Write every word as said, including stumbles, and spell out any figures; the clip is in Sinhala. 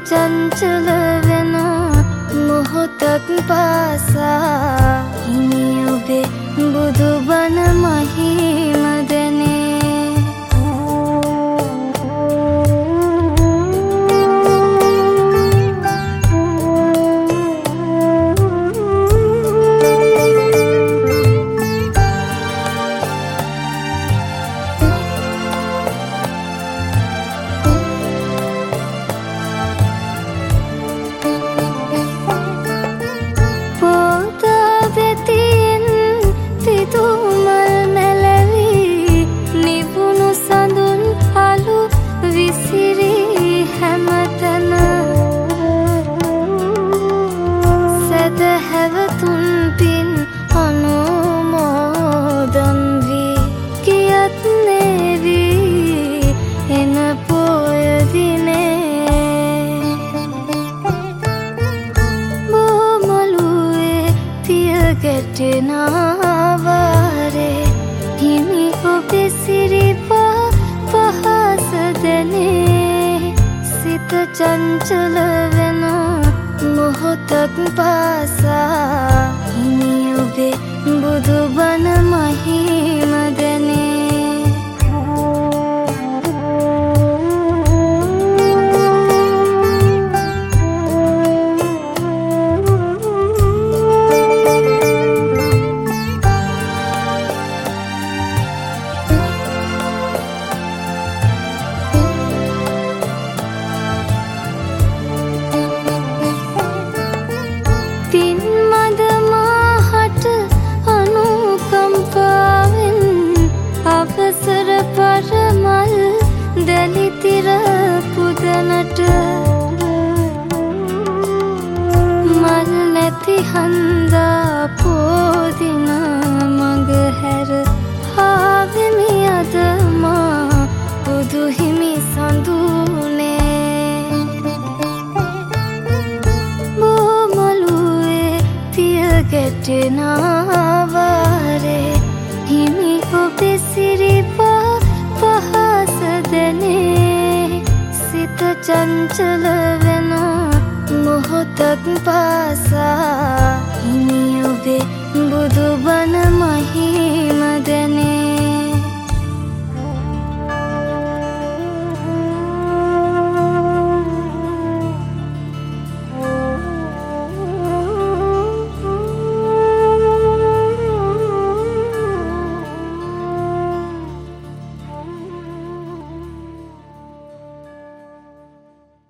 චංචල වෙන මොහොතක් පාසා හිමි ඔබේ බුදුබණ මහිම දැනේ. ගෙටනාවාරේ හිමි ඔබේ සිරිපා පහස දැනේ. සිත චංචල වෙන මොහොතක් පාසා හිමි ඔබේ බුදුබණ මහිම දැනේ. දැලිතිර පුදනට මල් නැති හන්දා පෝදින මඟ හැර ආවෙමි අද මා බුදු හිමි සඳුනේ. බොමලුවේ පිය ගැටෙනාවාරේ හිමි ඔබේ සිරිපා පහස දැනේ. සිත චංචල වෙන මොහොතක් පාසා හිමි ඔබේ බුදුබණ